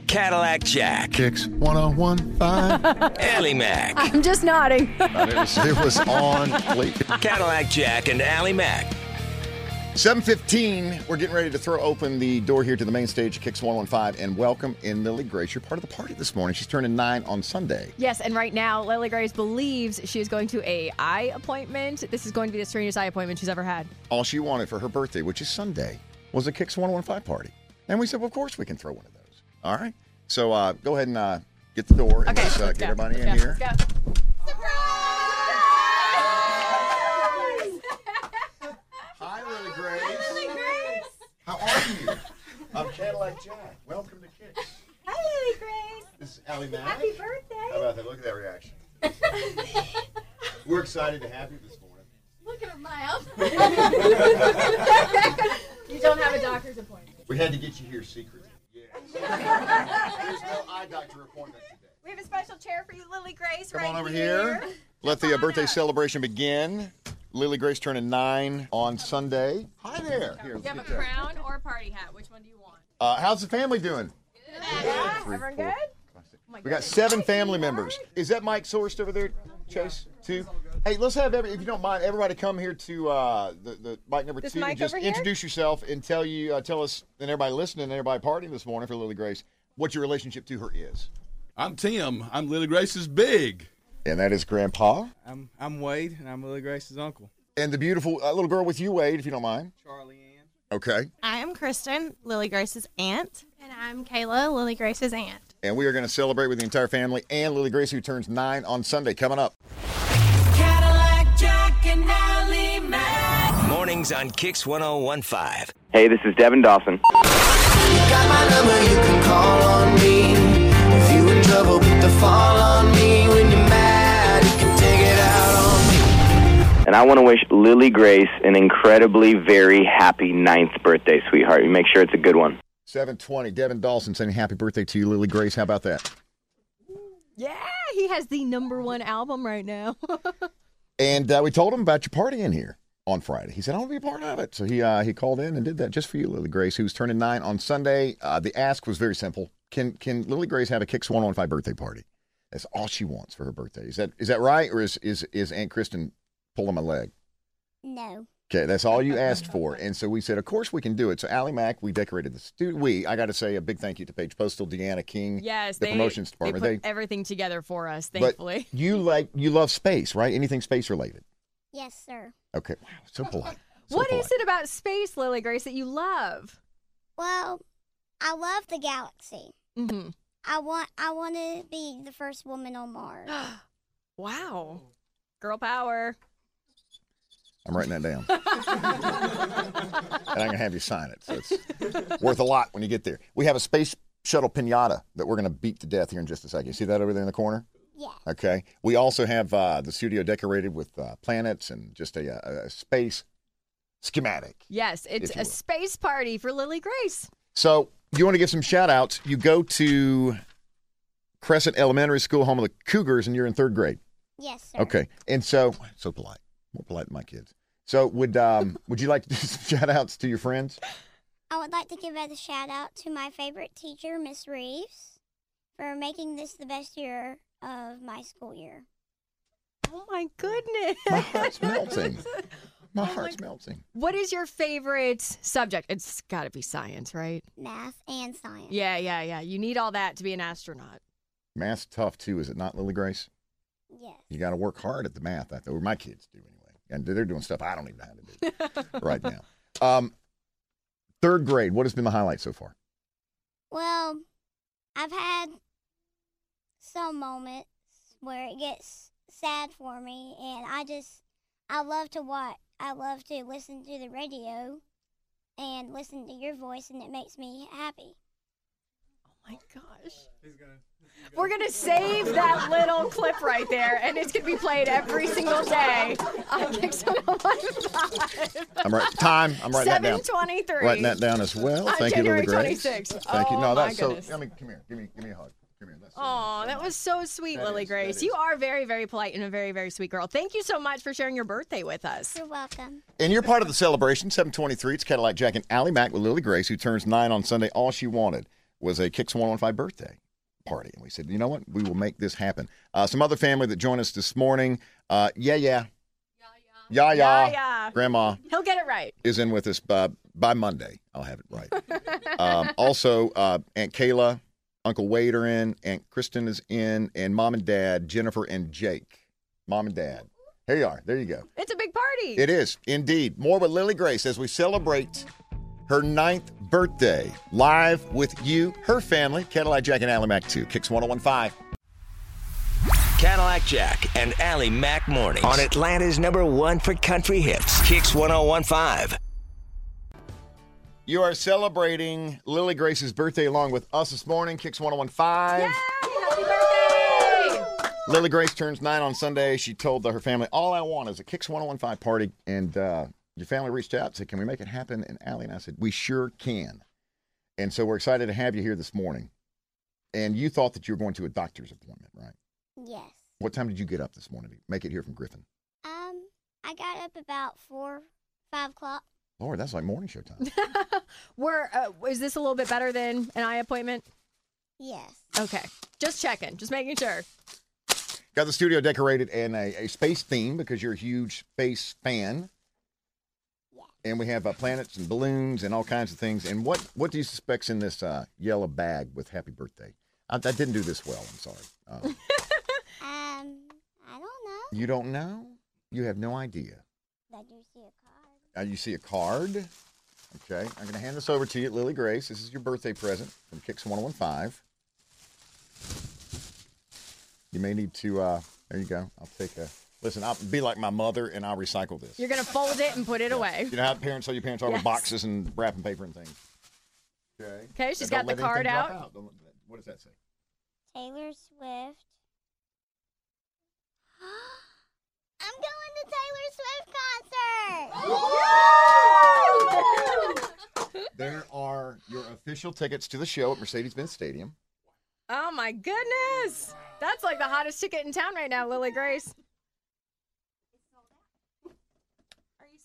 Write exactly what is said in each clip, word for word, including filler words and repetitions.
Cadillac Jack. Kicks one oh one point five. Allie Mac. I'm just nodding. it, was, it was on fleek. Cadillac Jack and Allie Mac. seven fifteen, we're getting ready to throw open the door here to the main stage of Kicks one oh one point five and welcome in Lily Grace. You're part of the party this morning. She's turning nine on Sunday. Yes, and right now, Lily Grace believes she is going to a eye appointment. This is going to be the strangest eye appointment she's ever had. All she wanted for her birthday, which is Sunday, was a Kicks one oh one point five party. And we said, well, of course we can throw one of those. All right. So uh, go ahead and uh, get the door and okay, let's, uh, let's get go. everybody let's in go. here. Let's go. Hi, Lily Grace. Lily Grace. How are you? I'm Cadillac Jack. Welcome to Kicks. Hi, Lily Grace. This is Allie Mac. Happy birthday. How about that? Look at that reaction. We're excited to have you this morning. Look at her mouth. You don't have a doctor's appointment. We had to get you here secretly. Yes. There's no eye doctor appointment today. We have a special chair for you, Lily Grace. Come right on over here. here. Let the uh, birthday celebration begin. Lily Grace turning nine on Sunday. Hi there. Here, Do you have a let's get that. crown or a party hat? Which one do you want? Uh, how's the family doing? Yeah. Three, Everyone four, good? five, six. We got seven family members. Is that Mike Sourced over there, Chase? Two? Hey, let's have, every, if you don't mind, everybody come here to uh, the, the mic number This two. mic Just over here? introduce yourself and tell you, uh, tell us, and everybody listening and everybody partying this morning for Lily Grace, what your relationship to her is. I'm Tim. I'm Lily Grace's big. And that is Grandpa. I'm I'm Wade, and I'm Lily Grace's uncle. And the beautiful uh, little girl with you, Wade, if you don't mind. Charlie Ann. Okay. I am Kristen, Lily Grace's aunt. And I'm Kayla, Lily Grace's aunt. And we are going to celebrate with the entire family and Lily Grace, who turns nine on Sunday, coming up. Cadillac Jack and Allie Mac. Mornings on Kicks one oh one point five. Hey, this is Devin Dawson. Got my number, you can call on me. If you in trouble, put the fall on me. When you're mad, you can take it out on me. And I want to wish Lily Grace an incredibly very happy ninth birthday, sweetheart. You make sure it's a good one. seven twenty, Devin Dawson saying happy birthday to you, Lily Grace. How about that? Yeah, he has the number one album right now. And uh, we told him about your party in here on Friday. He said, I want to be a part of it. So he uh, he called in and did that just for you, Lily Grace, who's turning nine on Sunday. Uh, the ask was very simple. Can can Lily Grace have a Kicks one oh one point five birthday party? That's all she wants for her birthday. Is that is that right? Or is, is, is Aunt Kristen pulling my leg? No. Okay, that's all you asked for. And so we said, of course we can do it. So Allie Mac, we decorated the studio. We, I got to say a big thank you to Paige Postal, Deanna King, Yes, the they, promotions they department. put They, everything together for us, but thankfully. you like, you love space, right? Anything space related. Yes, sir. Okay, wow, so polite. So What polite. is it about space, Lily Grace, that you love? Well, I love the galaxy. Mm-hmm. I want I want to be the first woman on Mars. Wow. Girl power. I'm writing that down. And I'm going to have you sign it. So it's worth a lot when you get there. We have a space shuttle pinata that we're going to beat to death here in just a second. You see that over there in the corner? Yeah. Okay. We also have uh, the studio decorated with uh, planets and just a, a, a space schematic. Yes, it's If you a will. space party for Lily Grace. So you want to give some shout outs. You go to Crescent Elementary School, home of the Cougars, and you're in third grade. Yes, sir. Okay. And so, so polite. More polite than my kids. So would um would you like to do some shout outs to your friends? I would like to give a shout out to my favorite teacher, Miss Reeves, for making this the best year of my school year. Oh, my goodness. My heart's melting. My Oh, heart's my- melting. What is your favorite subject? It's got to be science, right? Math and science. Yeah, yeah, yeah. You need all that to be an astronaut. Math's tough too, is it not, Lily Grace? Yes. You got to work hard at the math. I thought, or my kids do anyway, and they're doing stuff I don't even know how to do right now. Um, third grade. What has been the highlight so far? Well, I've had some moments where it gets sad for me, and I just, I love to watch, I love to listen to the radio and listen to your voice, and it makes me happy. Oh, my gosh. We're going to save that little clip right there, and it's going to be played every single day on Kicks one oh one point five. I'm right. Time. I'm writing that down. seven twenty-three. Writing that down as well. On Thank January you, Lily Grace. twenty-sixth. Thank you. Oh, No, my that's so. goodness. I mean, come here. Give me, give me, give me a hug. Come here. That's so Oh, nice. that was so sweet, That Lily is, Grace. that You is. are very, very polite and a very, very sweet girl. Thank you so much for sharing your birthday with us. You're welcome. And you're part of the celebration. seven twenty-three. It's Cadillac Jack and Allie Mac with Lily Grace, who turns nine on Sunday. All she wanted was a Kicks one oh one five birthday party. And we said, you know what? We will make this happen. Uh, some other family that joined us this morning. Uh, yeah, yeah. Yeah, yeah. Yeah, yeah. Grandma He'll get it right. is in with us by, by Monday. I'll have it right. um, also, uh, Aunt Kayla, Uncle Wade are in. Aunt Kristen is in. And Mom and Dad, Jennifer and Jake. Mom and Dad. Here you are. There you go. It's a big party. It is, indeed. More with Lily Grace as we celebrate her ninth birthday. Live with you, her family, Cadillac Jack and Ally Mac two. Kicks one oh one five. Cadillac Jack and Ally Mac mornings on Atlanta's number one for country hits. Kicks one oh one five. You are celebrating Lily Grace's birthday along with us this morning. Kicks one oh one five. Yay! Happy birthday! Lily Grace turns nine on Sunday. She told her family, all I want is a Kicks one oh one five party. And uh, your family reached out and said, can we make it happen? And Ally and I said, we sure can. And so we're excited to have you here this morning. And you thought that you were going to a doctor's appointment, right? Yes. What time did you get up this morning to make it here from Griffin? Um, I got up about four, five o'clock. Lord, that's like morning show time. We're, uh, is this a little bit better than an eye appointment? Yes. Okay. Just checking. Just making sure. Got the studio decorated in a, a space theme because you're a huge space fan. Yeah. And we have uh, planets and balloons and all kinds of things. And what, what do you suspect's in this uh, yellow bag with happy birthday? I, I didn't do this well. I'm sorry. Uh, Um, I don't know. you don't know? You have no idea. I do see a card. Uh, you see a card. Okay. I'm going to hand this over to you, Lily Grace. This is your birthday present from Kicks one oh one five. You may need to, uh, there you go. I'll take a, listen, I'll be like my mother and I'll recycle this. You're going to fold it and put it away. You know how parents tell your parents are with Yes. boxes and wrapping paper and things. Okay. Okay, she's And got don't the let card anything drop out. Don't let- what does that say? Taylor Swift. I'm going to Taylor Swift concert. There are your official tickets to the show at Mercedes-Benz Stadium. Oh, my goodness. That's like the hottest ticket in town right now, Lily Grace. Are you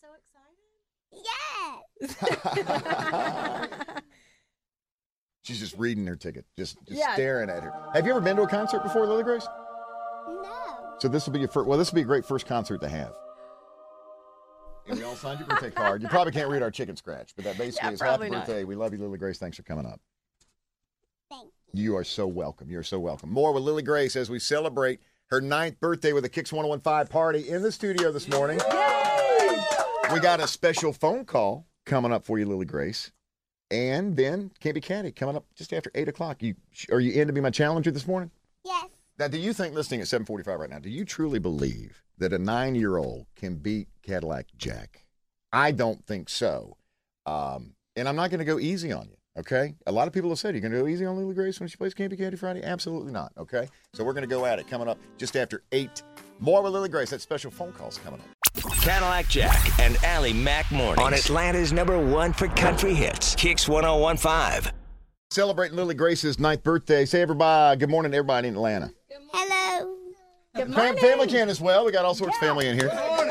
so excited? Yes. She's just reading her ticket, just, just Yeah. staring at her. Have you ever been to a concert before, Lily Grace? No. So this will be your first. Well, this will be a great first concert to have. And we all signed your birthday card. You probably can't read our chicken scratch, but that basically Yeah, is happy probably not. birthday. We love you, Lily Grace. Thanks for coming up. Thank You are so welcome. You're so welcome. More with Lily Grace as we celebrate her ninth birthday with a Kicks one oh one five party in the studio this morning. Yay! We got a special phone call coming up for you, Lily Grace. And then Can't Be Catty coming up just after eight o'clock. You, are you in to be my challenger this morning? Yes. Now, do you think, listening at seven forty-five right now, do you truly believe that a nine-year-old can beat Cadillac Jack? I don't think so. Um, and I'm not going to go easy on you, okay? A lot of people have said, you're going to go easy on Lily Grace when she plays Can't Be Catty Friday? Absolutely not, okay? So we're going to go at it coming up just after eight. More with Lily Grace. That special phone call's coming up. Cadillac Jack and Ally Mac mornings on Atlanta's number one for country hits. Kicks one oh one five. Celebrating Lily Grace's ninth birthday. Say, everybody, good morning to everybody in Atlanta. Hello. Good Fam- morning. Family can as well. We got all sorts of family in here.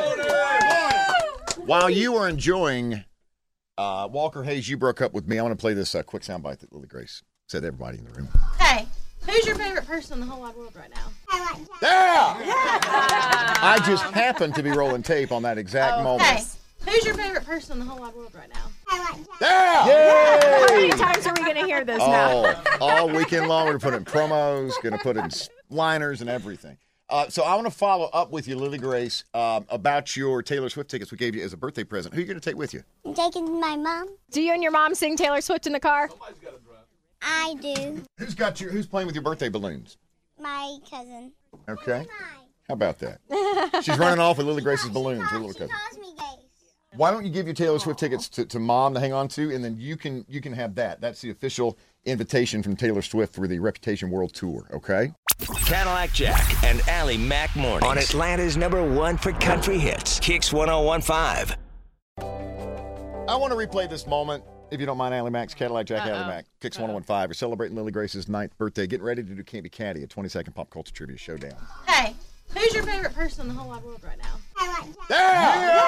While you are enjoying uh, Walker Hayes, You Broke Up With Me, I want to play this uh, quick soundbite that Lily Grace said to everybody in the room. Hey, who's your favorite person in the whole wide world right now? I like Jack. Yeah! I just happened to be rolling tape on that exact moment. Hey, who's your favorite person in the whole wide world right now? I like Jack. Yeah! How many Yay! times are we going to hear this now? All, all weekend long, we're going to put in promos, going to put in liners and everything. Uh, so I want to follow up with you, Lily Grace, um, about your Taylor Swift tickets we gave you as a birthday present. Who are you going to take with you? I'm taking my mom. Do you and your mom sing Taylor Swift in the car? I do. Who's got your? Who's playing with your birthday balloons? My cousin. Okay. How about that? She's running off with Lily Grace's balloons. Her little She cousin. calls me Grace. Why don't you give your Taylor Swift tickets to, to Mom to hang on to, and then you can you can have that. That's the official invitation from Taylor Swift for the Reputation World Tour. Okay. Cadillac Jack and Ally Mac mornings on Atlanta's number one for country hits. Kicks one oh one five. I want to replay this moment, if you don't mind, Ally Mac's Cadillac Jack, Ally Mac. Kicks one oh one five. We're celebrating Lily Grace's ninth birthday. Getting ready to do Can't Be Catty, a twenty-second pop culture trivia showdown. Hey, who's your favorite person in the whole wide world right now? I like Jack.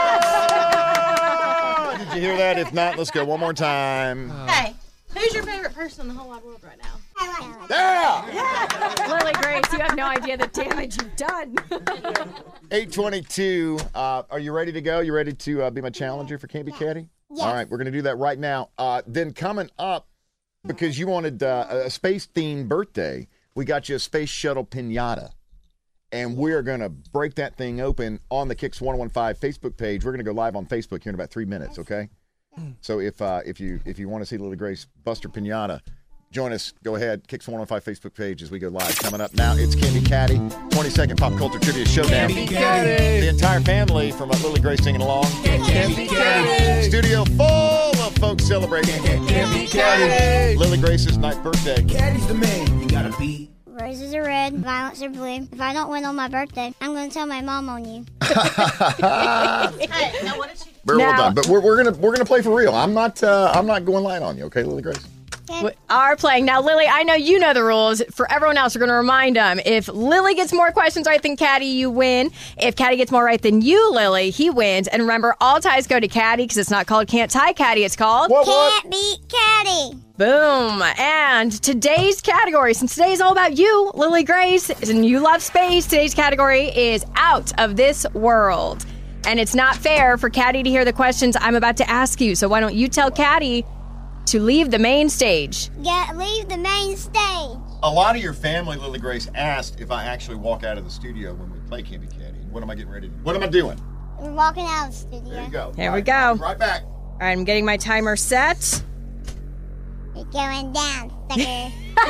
Yeah! Did you hear that? If not, let's go one more time. Hey, who's your favorite person in the whole wide world right now? Yeah! Lily Grace, you have no idea the damage you've done. eight twenty-two. Uh, are you ready to go? You ready to uh, be my challenger for Can't Be Caddy? Yes. All right, we're going to do that right now. Uh, then coming up, because you wanted uh, a space-themed birthday, we got you a space shuttle pinata. And we're going to break that thing open on the Kicks one oh one five Facebook page. We're going to go live on Facebook here in about three minutes, okay? So if uh, if you if you want to see Lily Grace Buster Pinata, join us. Go ahead, Kicks one oh five Facebook page as we go live. Coming up now, it's Can't Be Caddy, twenty-second Pop Culture Trivia Showdown. Can't Be Caddy. The entire family from uh, Lily Grace singing along. Can't Be Caddy. Studio full of folks celebrating. Can't Be Caddy. Lily Grace's ninth birthday. Caddy's the man you gotta be. Roses are red, violets are blue. If I don't win on my birthday, I'm going to tell my mom on you. Hey, now what did she do? Very well Now- done. But we're, we're gonna we're gonna play for real. I'm not uh, I'm not going light on you, okay, Lily Grace? We are playing. Now, Lily, I know you know the rules. For everyone else, we're going to remind them. If Lily gets more questions right than Caddy, you win. If Caddy gets more right than you, Lily, he wins. And remember, all ties go to Caddy because it's not called Can't Tie Caddy. It's called What what? Can't beat Caddy. Boom. And today's category, since today is all about you, Lily Grace, and you love space, today's category is Out of This World. And it's not fair for Caddy to hear the questions I'm about to ask you. So why don't you tell Caddy to leave the main stage? Get, leave the main stage. A lot of your family, Lily Grace, asked if I actually walk out of the studio when we play Can't Be Caddy. What am I getting ready to do? What am I doing? We're walking out of the studio. There you go. Here All we right, go. I'll be right back. All right, I'm getting my timer set. We're going down, sucker.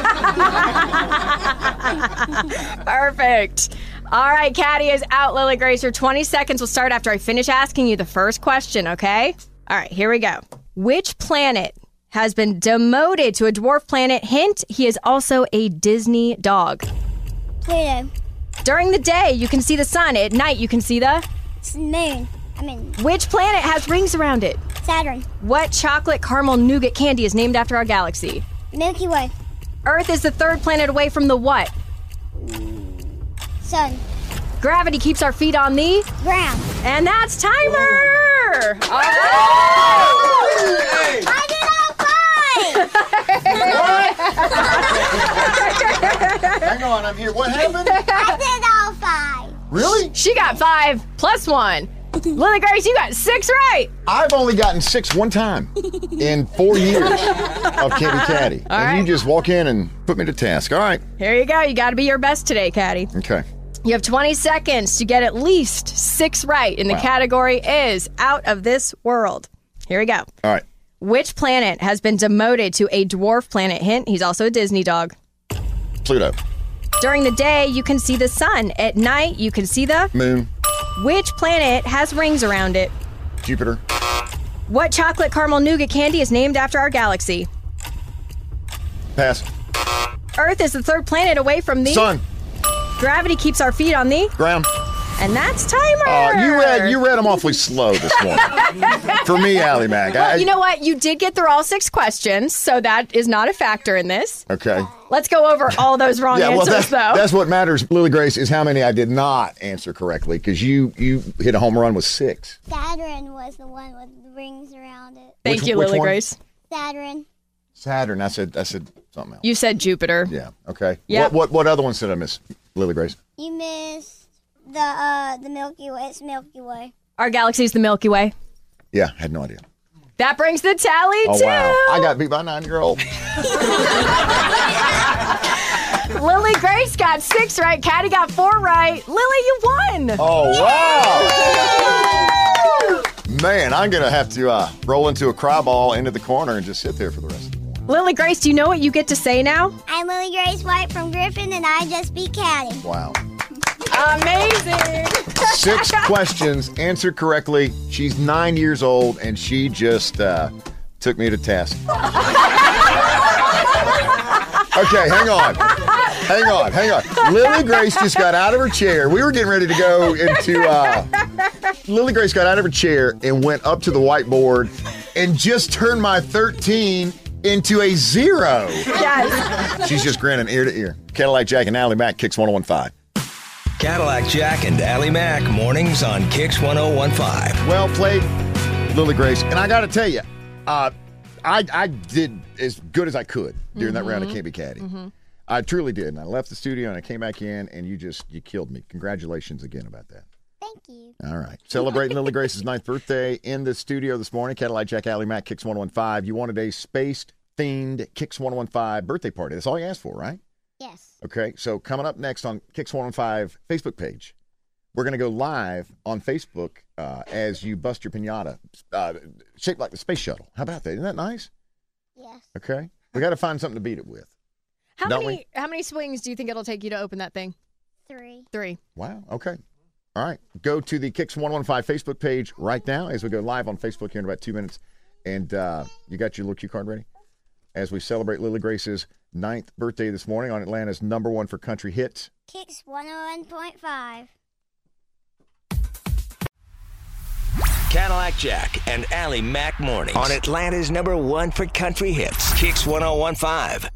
Perfect. All right, Caddy is out. Lily Grace, your twenty seconds will start after I finish asking you the first question, okay? All right, here we go. Which planet has been demoted to a dwarf planet? Hint, he is also a Disney dog. Pluto. During the day, you can see the sun. At night, you can see the... It's moon. I mean, Which planet has rings around it? Saturn. What chocolate caramel nougat candy is named after our galaxy? Milky Way. Earth Earth is the third planet away from the what? Sun. Gravity keeps our feet on the... Ground. And that's timer! All right! I did all five! Hang on, I'm here. What happened? I did all five. Really? She got five plus one. Lily Grace, you got six right. I've only gotten six one time in four years of Can't Be Caddy. All and right. you just walk in and put me to task. All right. Here you go. You got to be your best today, Caddy. Okay. You have twenty seconds to get at least six right, and the Wow. category is Out of This World. Here we go. All right. Which planet has been demoted to a dwarf planet? Hint, he's also a Disney dog. Pluto. During the day, you can see the sun. At night, you can see the... Moon. Which planet has rings around it? Jupiter. What chocolate caramel nougat candy is named after our galaxy? Pass. Earth is the third planet away from the... Sun. Gravity keeps our feet on the... Ground. And that's timer! Uh, you read you read them awfully slow this morning. For me, Allie Mac. I, Well, you know what? You did get through all six questions, so that is not a factor in this. Okay. Let's go over all those wrong Yeah, well, answers, that's, though. that's what matters, Lily Grace, is how many I did not answer correctly, because you, you hit a home run with six. Saturn was the one with the rings around it. Thank Which- you, which Lily one? Grace. Saturn. Saturn. I said I said something else. You said Jupiter. Yeah. Okay. Yep. What, what what other ones did I miss, Lily Grace? You missed the uh the Milky Way. It's Milky Way. Our galaxy's the Milky Way. Yeah, had no idea. That brings the tally Oh to... wow! I got beat by a nine-year-old. Lily Grace got six right. Caddy got four right. Lily, you won. Oh wow! Man, I'm gonna have to uh, roll into a cry ball into the corner and just sit there for the rest of the morning. Lily Grace, do you know what you get to say now? I'm Lily Grace White from Griffin, and I just beat Caddy. Wow! Amazing. Six questions answered correctly. She's nine years old, and she just uh, took me to task. Okay, hang on. Hang on, hang on. Lily Grace just got out of her chair. We were getting ready to go into... Uh, Lily Grace got out of her chair and went up to the whiteboard and just turned my thirteen into a zero. Yes. She's just grinning ear to ear. Cadillac Jack and Allie Mac, Kicks one oh one five. Cadillac Jack and Allie Mac, mornings on Kicks one oh one five. Well played, Lily Grace. And I got to tell you, uh, I, I did as good as I could during Mm-hmm. that round of Can't Be Caddy. I truly did. And I left the studio and I came back in, and you just you killed me. Congratulations again about that. Thank you. All right. Celebrating Lily Grace's ninth birthday in the studio this morning. Cadillac Jack, Allie Mac, Kicks one oh one five. You wanted a space-themed Kicks one oh one five birthday party. That's all you asked for, right? Yes. Okay. So coming up next on Kicks one oh one five Facebook page, we're going to go live on Facebook uh, as you bust your piñata, uh, shaped like the space shuttle. How about that? Isn't that nice? Yes. Okay. We got to find something to beat it with. How Don't many we? how many swings do you think it'll take you to open that thing? Three. Three. Wow. Okay. All right. Go to the Kicks one oh one five Facebook page right now as we go live on Facebook here in about two minutes. And uh, you got your little cue card ready? As we celebrate Lily Grace's ninth birthday this morning on Atlanta's number one for country hits. Kicks one oh one point five. Cadillac Jack and Allie Mac mornings on Atlanta's number one for country hits. Kicks one oh one five.